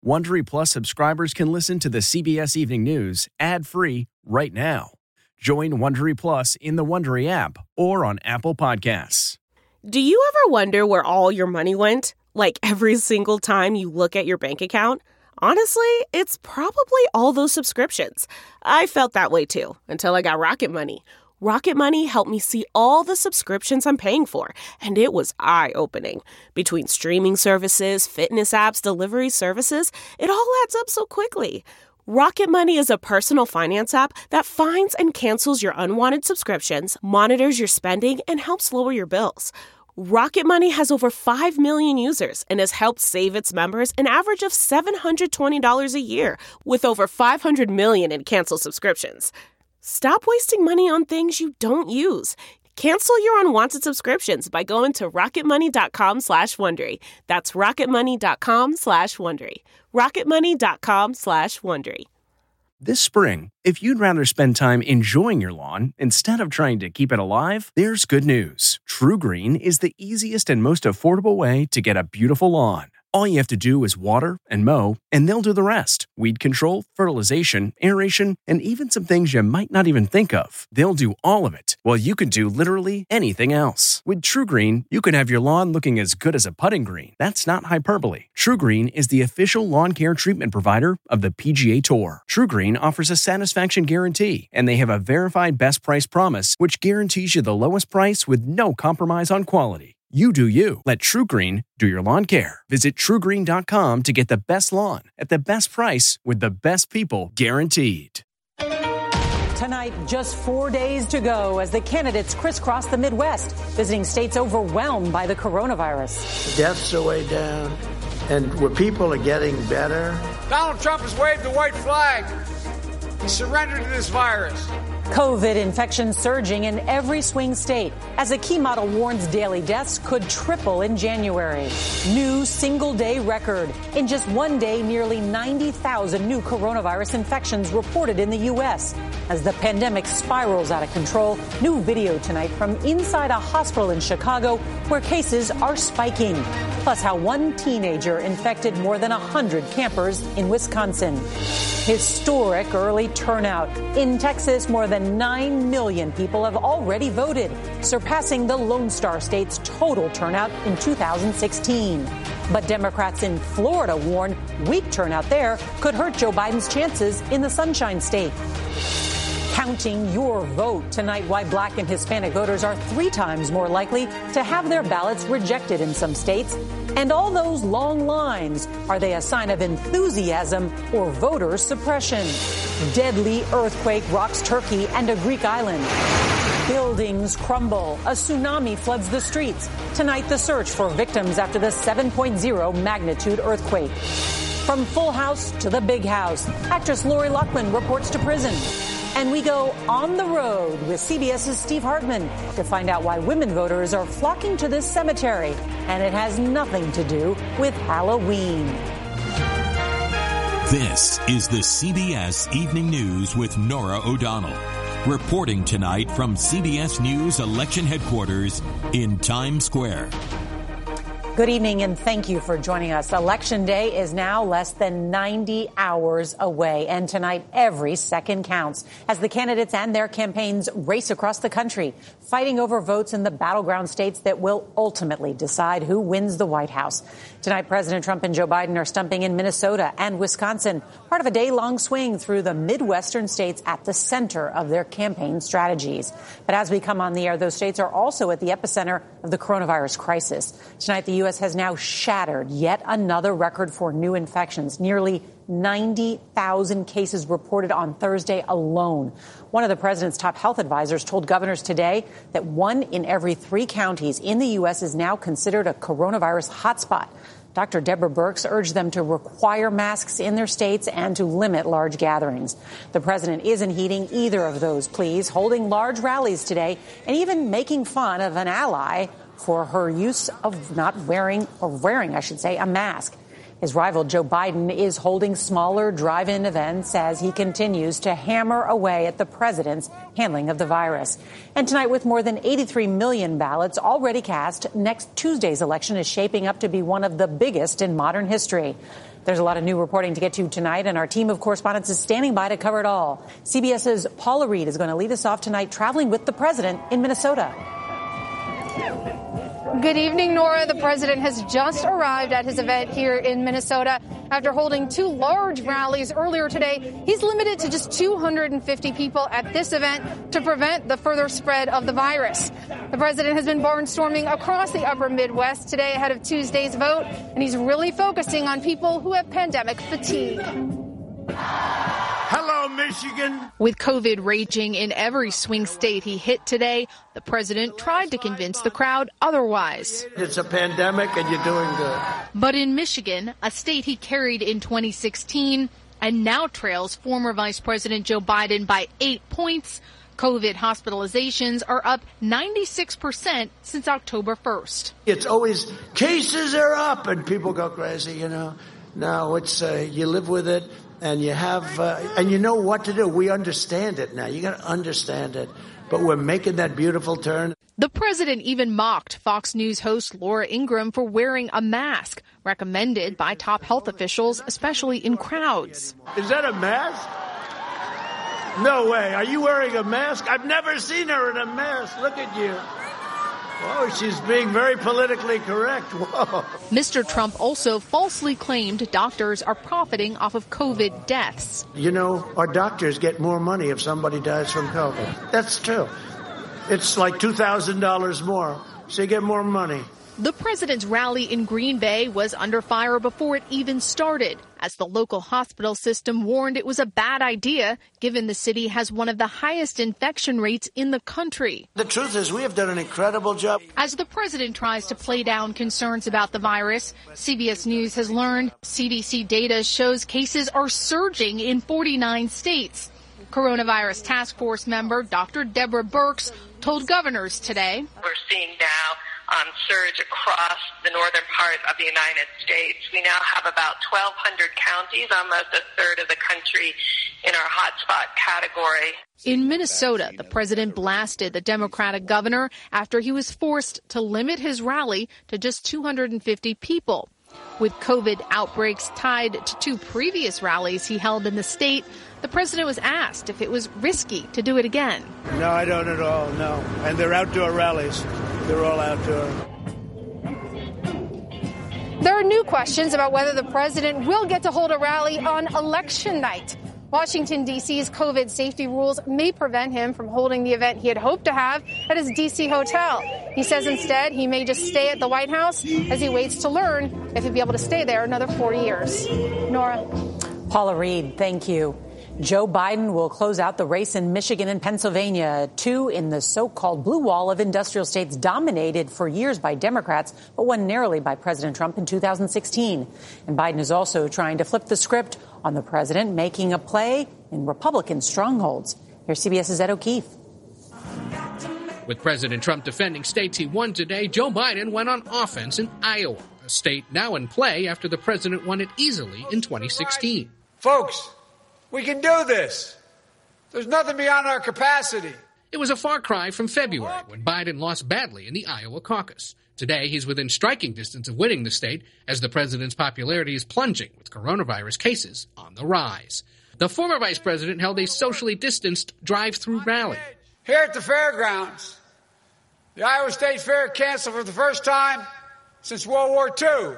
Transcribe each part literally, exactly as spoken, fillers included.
Wondery Plus subscribers can listen to the C B S Evening News ad-free right now. Join Wondery Plus in the Wondery app or on Apple Podcasts. Do you ever wonder where all your money went? Like every single time you look at your bank account? Honestly, it's probably all those subscriptions. I felt that way too, until I got Rocket Money. Rocket Money helped me see all the subscriptions I'm paying for, and it was eye-opening. Between streaming services, fitness apps, delivery services, it all adds up so quickly. Rocket Money is a personal finance app that finds and cancels your unwanted subscriptions, monitors your spending, and helps lower your bills. Rocket Money has over five million users and has helped save its members an average of seven hundred twenty dollars a year, with over five hundred million in canceled subscriptions. Stop wasting money on things you don't use. Cancel your unwanted subscriptions by going to rocketmoney.com slash Wondery. That's rocketmoney.com slash Wondery. rocketmoney.com slash Wondery. This spring, if you'd rather spend time enjoying your lawn instead of trying to keep it alive, there's good news. True Green is the easiest and most affordable way to get a beautiful lawn. All you have to do is water and mow, and they'll do the rest. Weed control, fertilization, aeration, and even some things you might not even think of. They'll do all of it, while you can do literally anything else. With True Green, you can have your lawn looking as good as a putting green. That's not hyperbole. True Green is the official lawn care treatment provider of the P G A Tour. True Green offers a satisfaction guarantee, and they have a verified best price promise, which guarantees you the lowest price with no compromise on quality. You do you. Let True Green do your lawn care. Visit true green dot com to get the best lawn at the best price with the best people guaranteed. Tonight, just four days to go as the candidates crisscross the Midwest, visiting states overwhelmed by the coronavirus. Deaths are way down, and where people are getting better. Donald Trump has waved the white flag. He surrendered to this virus. COVID infections surging in every swing state as a key model warns daily deaths could triple in January. New single-day record. In just one day, nearly ninety thousand new coronavirus infections reported in the U S. As the pandemic spirals out of control, new video tonight from inside a hospital in Chicago where cases are spiking. Plus how one teenager infected more than one hundred campers in Wisconsin. Historic early turnout. In Texas, more than nine million people have already voted, surpassing the Lone Star State's total turnout in two thousand sixteen. But Democrats in Florida warn weak turnout there could hurt Joe Biden's chances in the Sunshine State. Counting your vote tonight, why black and Hispanic voters are three times more likely to have their ballots rejected in some states. And all those long lines, are they a sign of enthusiasm or voter suppression? Deadly earthquake rocks Turkey and a Greek island. Buildings crumble. A tsunami floods the streets. Tonight, the search for victims after the seven point oh magnitude earthquake. From Full House to the Big House, actress Lori Loughlin reports to prison. And we go on the road with CBS's Steve Hartman to find out why women voters are flocking to this cemetery. And it has nothing to do with Halloween. This is the C B S Evening News with Norah O'Donnell. Reporting tonight from C B S News Election Headquarters in Times Square. Good evening and thank you for joining us. Election Day is now less than ninety hours away, and tonight every second counts as the candidates and their campaigns race across the country, fighting over votes in the battleground states that will ultimately decide who wins the White House. Tonight, President Trump and Joe Biden are stumping in Minnesota and Wisconsin, part of a day-long swing through the Midwestern states at the center of their campaign strategies. But as we come on the air, those states are also at the epicenter of the coronavirus crisis. Tonight, the U S has now shattered yet another record for new infections. Nearly ninety thousand cases reported on Thursday alone. One of the president's top health advisors told governors today that one in every three counties in the U S is now considered a coronavirus hotspot. Doctor Deborah Birx urged them to require masks in their states and to limit large gatherings. The president isn't heeding either of those pleas, holding large rallies today and even making fun of an ally for her use of not wearing, or wearing, I should say, a mask. His rival Joe Biden is holding smaller drive-in events as he continues to hammer away at the president's handling of the virus. And tonight, with more than eighty-three million ballots already cast, next Tuesday's election is shaping up to be one of the biggest in modern history. There's a lot of new reporting to get to tonight, and our team of correspondents is standing by to cover it all. CBS's Paula Reed is going to lead us off tonight, traveling with the president in Minnesota. Good evening, Nora. The president has just arrived at his event here in Minnesota. After holding two large rallies earlier today, he's limited to just two hundred fifty people at this event to prevent the further spread of the virus. The president has been barnstorming across the upper Midwest today ahead of Tuesday's vote, and he's really focusing on people who have pandemic fatigue. Hello, Michigan. With COVID raging in every swing state he hit today, the president tried to convince the crowd otherwise. It's a pandemic and you're doing good. But in Michigan, a state he carried in twenty sixteen and now trails former Vice President Joe Biden by eight points, COVID hospitalizations are up ninety-six percent since October first. It's always cases are up and people go crazy, you know. No, it's uh, you live with it. And you have, uh, and you know what to do. We understand it now. You got to understand it. But we're making that beautiful turn. The president even mocked Fox News host Laura Ingraham for wearing a mask, recommended by top health officials, especially in crowds. Is that a mask? No way. Are you wearing a mask? I've never seen her in a mask. Look at you. Whoa, she's being very politically correct. Whoa. Mister Trump also falsely claimed doctors are profiting off of COVID deaths. You know, our doctors get more money if somebody dies from COVID. That's true. It's like two thousand dollars more, so you get more money. The president's rally in Green Bay was under fire before it even started, as the local hospital system warned it was a bad idea, given the city has one of the highest infection rates in the country. The truth is, we have done an incredible job. As the president tries to play down concerns about the virus, C B S News has learned C D C data shows cases are surging in forty-nine states. Coronavirus task force member Doctor Deborah Birx told governors today, "We're seeing now Um, surge across the northern part of the United States. We now have about twelve hundred counties, almost a third of the country in our hotspot category." In Minnesota, the president blasted the Democratic governor after he was forced to limit his rally to just two hundred fifty people. With COVID outbreaks tied to two previous rallies he held in the state, the president was asked if it was risky to do it again. No, I don't at all, no. And they're outdoor rallies. They're all outdoor. There are new questions about whether the president will get to hold a rally on election night. Washington, D C's COVID safety rules may prevent him from holding the event he had hoped to have at his D C hotel. He says instead he may just stay at the White House as he waits to learn if he'll be able to stay there another four years. Nora. Paula Reed, thank you. Joe Biden will close out the race in Michigan and Pennsylvania, two in the so-called blue wall of industrial states dominated for years by Democrats, but won narrowly by President Trump in two thousand sixteen. And Biden is also trying to flip the script on the president, making a play in Republican strongholds. Here's CBS's Ed O'Keefe. With President Trump defending states he won today, Joe Biden went on offense in Iowa, a state now in play after the president won it easily in twenty sixteen. Folks, we can do this. There's nothing beyond our capacity. It was a far cry from February when Biden lost badly in the Iowa caucus. Today, he's within striking distance of winning the state as the president's popularity is plunging with coronavirus cases on the rise. The former vice president held a socially distanced drive-through rally. Here at the fairgrounds, the Iowa State Fair canceled for the first time since World War Two.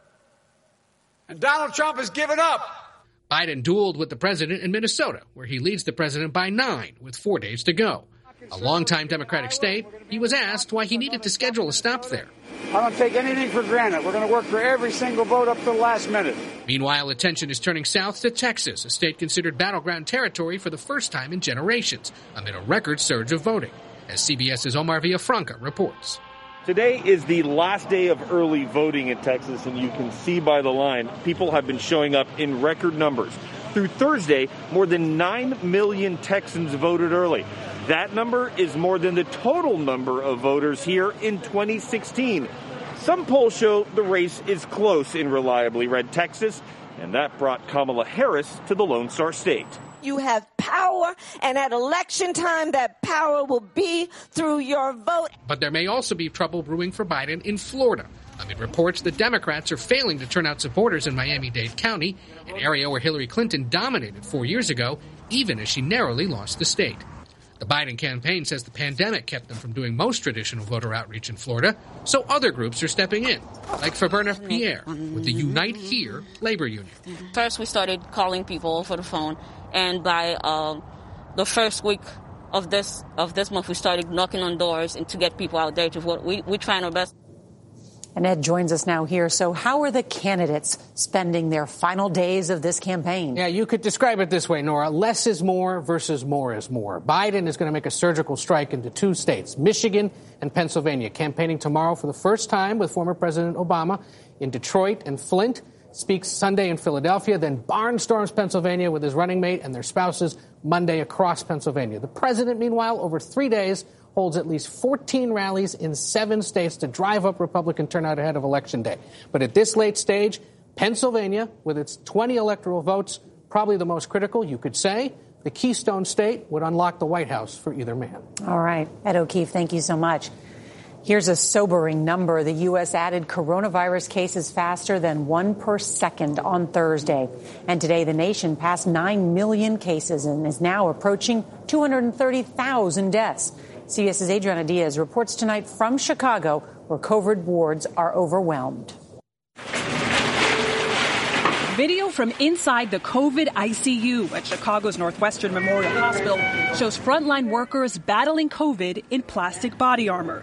And Donald Trump has given up. Biden dueled with the president in Minnesota, where he leads the president by nine with four days to go. A longtime Democratic state, he was asked why he needed to schedule a stop there. I don't take anything for granted. We're going to work for every single vote up to the last minute. Meanwhile, attention is turning south to Texas, a state considered battleground territory for the first time in generations, amid a record surge of voting, as CBS's Omar Villafranca reports. Today is the last day of early voting in Texas, and you can see by the line, people have been showing up in record numbers. Through Thursday, more than nine million Texans voted early. That number is more than the total number of voters here in twenty sixteen. Some polls show the race is close in reliably red Texas, and that brought Kamala Harris to the Lone Star State. You have power, and at election time, that power will be through your vote. But there may also be trouble brewing for Biden in Florida, amid reports the Democrats are failing to turn out supporters in Miami-Dade County, an area where Hillary Clinton dominated four years ago, even as she narrowly lost the state. The Biden campaign says the pandemic kept them from doing most traditional voter outreach in Florida, so other groups are stepping in, like Faberna Pierre with the Unite Here labor union. First, we started calling people over the phone, and by uh, the first week of this of this month, we started knocking on doors and to get people out there to vote. We, we're trying our best. And Ed joins us now here. So how are the candidates spending their final days of this campaign? Yeah, you could describe it this way, Nora. Less is more versus more is more. Biden is going to make a surgical strike into two states, Michigan and Pennsylvania, campaigning tomorrow for the first time with former President Obama in Detroit and Flint, speaks Sunday in Philadelphia, then barnstorms Pennsylvania with his running mate and their spouses Monday across Pennsylvania. The president, meanwhile, over three days, holds at least fourteen rallies in seven states to drive up Republican turnout ahead of Election Day. But at this late stage, Pennsylvania, with its twenty electoral votes, probably the most critical, you could say. The Keystone State would unlock the White House for either man. All right. Ed O'Keefe, thank you so much. Here's a sobering number. The U S added coronavirus cases faster than one per second on Thursday. And today, the nation passed nine million cases and is now approaching two hundred thirty thousand deaths. CBS's Adriana Diaz reports tonight from Chicago, where COVID wards are overwhelmed. Video from inside the COVID I C U at Chicago's Northwestern Memorial Hospital shows frontline workers battling COVID in plastic body armor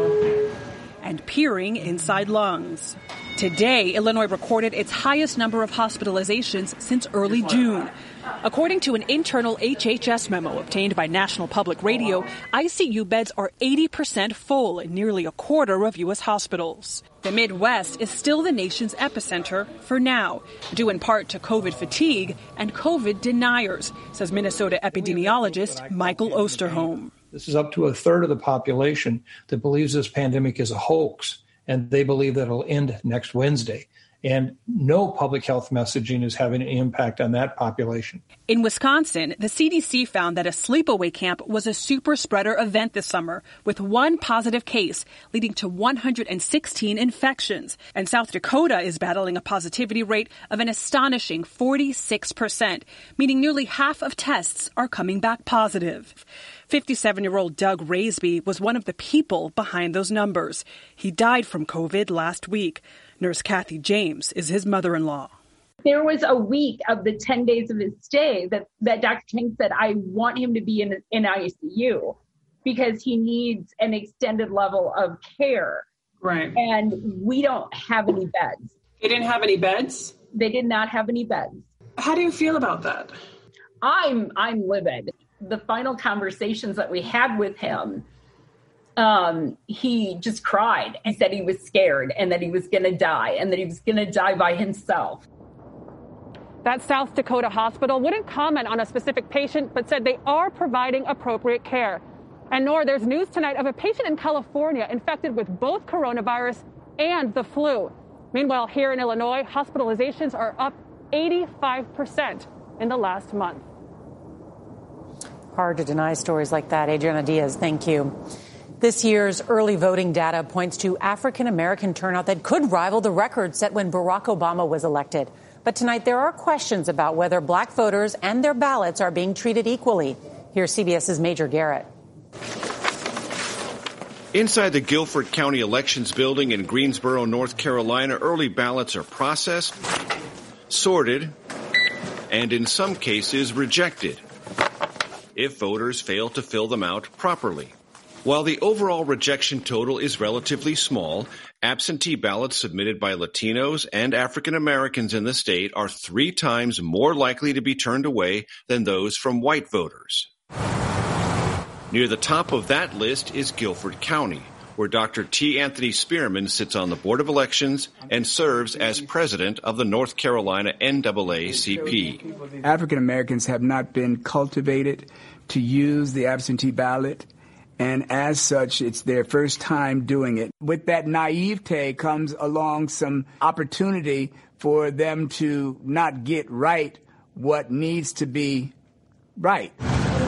and peering inside lungs. Today, Illinois recorded its highest number of hospitalizations since early June. According to an internal H H S memo obtained by National Public Radio, I C U beds are eighty percent full in nearly a quarter of U S hospitals. The Midwest is still the nation's epicenter for now, due in part to COVID fatigue and COVID deniers, says Minnesota epidemiologist Michael Osterholm. This is up to a third of the population that believes this pandemic is a hoax, and they believe that it'll end next Wednesday. And no public health messaging is having an impact on that population. In Wisconsin, the C D C found that a sleepaway camp was a super spreader event this summer, with one positive case leading to one hundred sixteen infections. And South Dakota is battling a positivity rate of an astonishing forty-six percent, meaning nearly half of tests are coming back positive. fifty-seven-year-old Doug Raisby was one of the people behind those numbers. He died from COVID last week. Nurse Kathy James is his mother-in-law. There was a week of the ten days of his stay that, that Doctor King said, I want him to be in, in I C U because he needs an extended level of care. Right. And we don't have any beds. They didn't have any beds? They did not have any beds. How do you feel about that? I'm I'm livid. The final conversations that we had with him, um, he just cried and said he was scared and that he was going to die and that he was going to die by himself. That South Dakota hospital wouldn't comment on a specific patient, but said they are providing appropriate care. And Nor, there's news tonight of a patient in California infected with both coronavirus and the flu. Meanwhile, here in Illinois, hospitalizations are up eighty-five percent in the last month. Hard to deny stories like that. Adriana Diaz, thank you. This year's early voting data points to African-American turnout that could rival the record set when Barack Obama was elected. But tonight there are questions about whether black voters and their ballots are being treated equally. Here's CBS's Major Garrett. Inside the Guilford County Elections Building in Greensboro, North Carolina, early ballots are processed, sorted, and in some cases rejected if voters fail to fill them out properly. While the overall rejection total is relatively small, absentee ballots submitted by Latinos and African Americans in the state are three times more likely to be turned away than those from white voters. Near the top of that list is Guilford County, where Doctor T. Anthony Spearman sits on the Board of Elections and serves as president of the North Carolina N double A C P. African Americans have not been cultivated to use the absentee ballot, and as such, it's their first time doing it. With that naivete comes along some opportunity for them to not get right what needs to be right.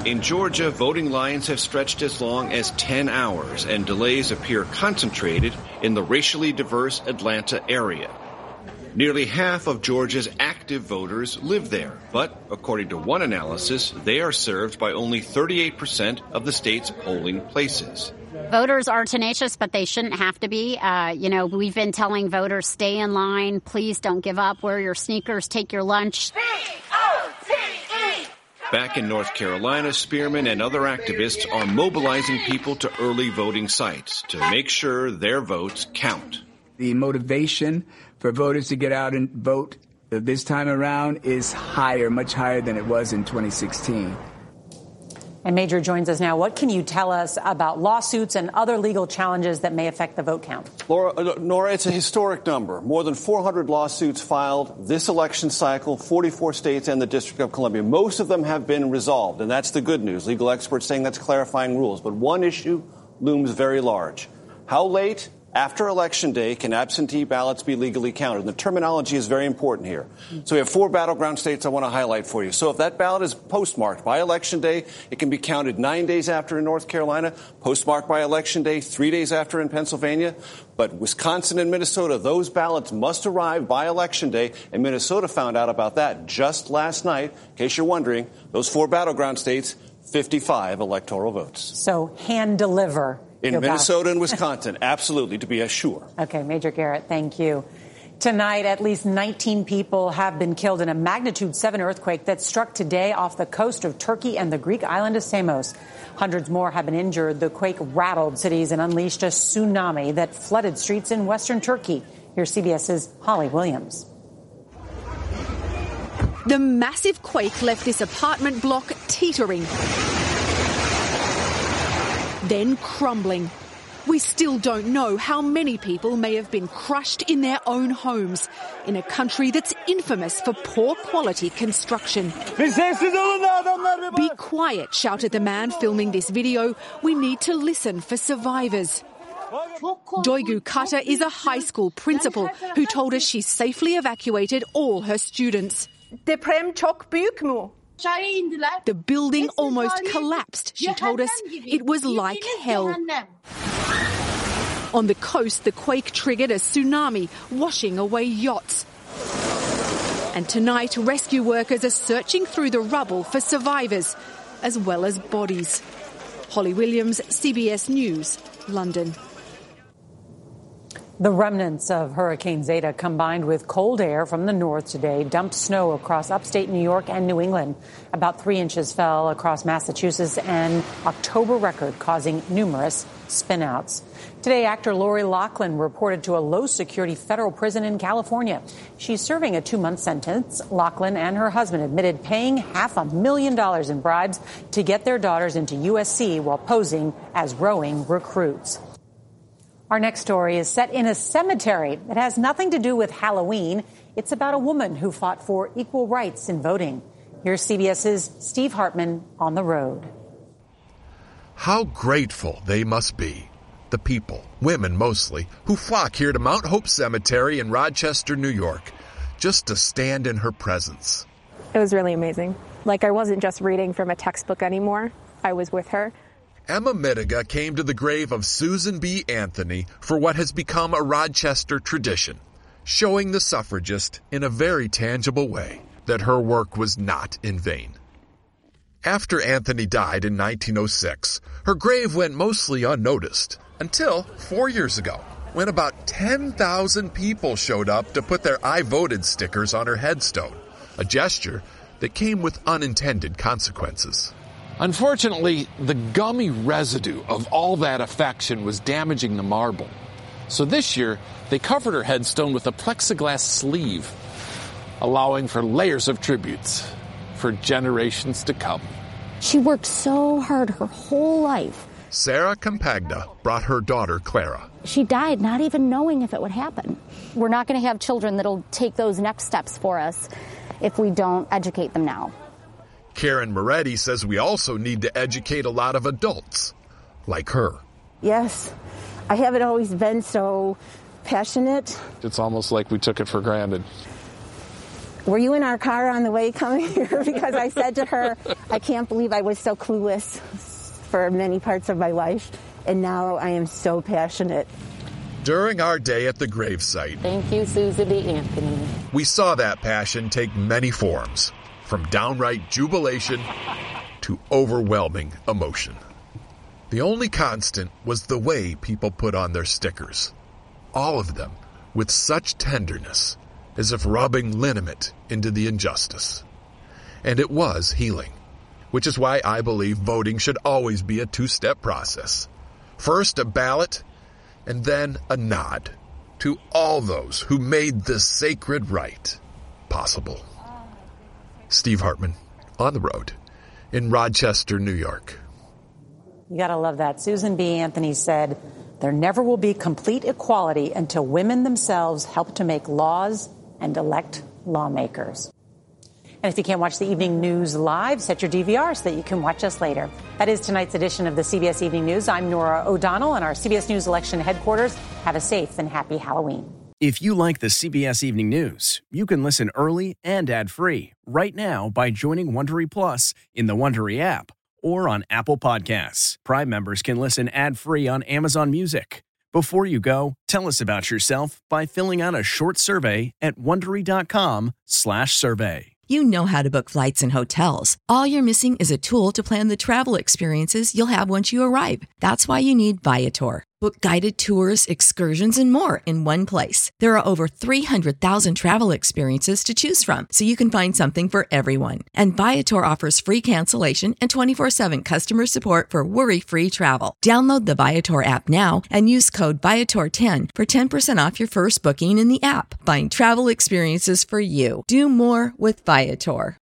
In Georgia, voting lines have stretched as long as ten hours, and delays appear concentrated in the racially diverse Atlanta area. Nearly half of Georgia's active voters live there, but according to one analysis, they are served by only thirty-eight percent of the state's polling places. Voters are tenacious, but they shouldn't have to be. Uh, you know, we've been telling voters, stay in line, please don't give up, wear your sneakers, take your lunch. V O T E! Back in North Carolina, Spearman and other activists are mobilizing people to early voting sites to make sure their votes count. The motivation for voters to get out and vote this time around is higher, much higher than it was in twenty sixteen. And Major joins us now. What can you tell us about lawsuits and other legal challenges that may affect the vote count? Laura, uh, Nora, it's a historic number. More than four hundred lawsuits filed this election cycle, forty-four states and the District of Columbia. Most of them have been resolved, and that's the good news. Legal experts saying that's clarifying rules. But one issue looms very large. How late after Election Day can absentee ballots be legally counted? And the terminology is very important here. So we have four battleground states I want to highlight for you. So if that ballot is postmarked by Election Day, it can be counted nine days after in North Carolina, postmarked by Election Day, three days after in Pennsylvania. But Wisconsin and Minnesota, those ballots must arrive by Election Day, and Minnesota found out about that just last night. In case you're wondering, those four battleground states, fifty-five electoral votes. So hand deliver. In Minnesota and Wisconsin, absolutely, to be assured. Okay, Major Garrett, thank you. Tonight, at least nineteen people have been killed in a magnitude seven earthquake that struck today off the coast of Turkey and the Greek island of Samos. Hundreds more have been injured. The quake rattled cities and unleashed a tsunami that flooded streets in western Turkey. Here's CBS's Holly Williams. The massive quake left this apartment block teetering, then crumbling. We still don't know how many people may have been crushed in their own homes in a country that's infamous for poor quality construction. Be quiet, shouted the man filming this video. We need to listen for survivors. Doygu Kata is a high school principal who told us she safely evacuated all her students. The building almost collapsed, she told us. It was like hell. On the coast, the quake triggered a tsunami, washing away yachts. And tonight, rescue workers are searching through the rubble for survivors, as well as bodies. Holly Williams, C B S News, London. The remnants of Hurricane Zeta combined with cold air from the north today dumped snow across upstate New York and New England. About three inches fell across Massachusetts, an October record causing numerous spinouts. Today, actor Lori Loughlin reported to a low-security federal prison in California. She's serving a two-month sentence. Loughlin and her husband admitted paying half a million dollars in bribes to get their daughters into U S C while posing as rowing recruits. Our next story is set in a cemetery. It has nothing to do with Halloween. It's about a woman who fought for equal rights in voting. Here's CBS's Steve Hartman on the road. How grateful they must be, the people, women mostly, who flock here to Mount Hope Cemetery in Rochester, New York, just to stand in her presence. It was really amazing. Like, I wasn't just reading from a textbook anymore. I was with her. Emma Mittiga came to the grave of Susan B. Anthony for what has become a Rochester tradition, showing the suffragist in a very tangible way that her work was not in vain. After Anthony died in nineteen oh six, her grave went mostly unnoticed until four years ago, when about ten thousand people showed up to put their I voted stickers on her headstone, a gesture that came with unintended consequences. Unfortunately, the gummy residue of all that affection was damaging the marble. So this year, they covered her headstone with a plexiglass sleeve, allowing for layers of tributes for generations to come. She worked so hard her whole life. Sarah Campagna brought her daughter, Clara. She died not even knowing if it would happen. We're not going to have children that'll take those next steps for us if we don't educate them now. Karen Moretti says we also need to educate a lot of adults, like her. Yes, I haven't always been so passionate. It's almost like we took it for granted. were you in our car on the way coming here? Because I said to her, I can't believe I was so clueless for many parts of my life, and now I am so passionate. During our day at the gravesite, thank you, Susan B. Anthony, we saw that passion take many forms, from downright jubilation to overwhelming emotion. The only constant was the way people put on their stickers, all of them with such tenderness, as if rubbing liniment into the injustice. And it was healing, which is why I believe voting should always be a two-step process. First, a ballot, and then a nod to all those who made this sacred right possible. Steve Hartman, on the road in Rochester, New York. You got to love that. Susan B. Anthony said, there never will be complete equality until women themselves help to make laws and elect lawmakers. And if you can't watch the evening news live, set your D V R so that you can watch us later. That is tonight's edition of the C B S Evening News. I'm Norah O'Donnell in our C B S News election headquarters. Have a safe and happy Halloween. If you like the C B S Evening News, you can listen early and ad-free right now by joining Wondery Plus in the Wondery app or on Apple Podcasts. Prime members can listen ad-free on Amazon Music. Before you go, tell us about yourself by filling out a short survey at Wondery.com slash survey. You know how to book flights and hotels. All you're missing is a tool to plan the travel experiences you'll have once you arrive. That's why you need Viator. Book guided tours, excursions, and more in one place. There are over three hundred thousand travel experiences to choose from, so you can find something for everyone. And Viator offers free cancellation and twenty-four seven customer support for worry-free travel. Download the Viator app now and use code Viator ten for ten percent off your first booking in the app. Find travel experiences for you. Do more with Viator.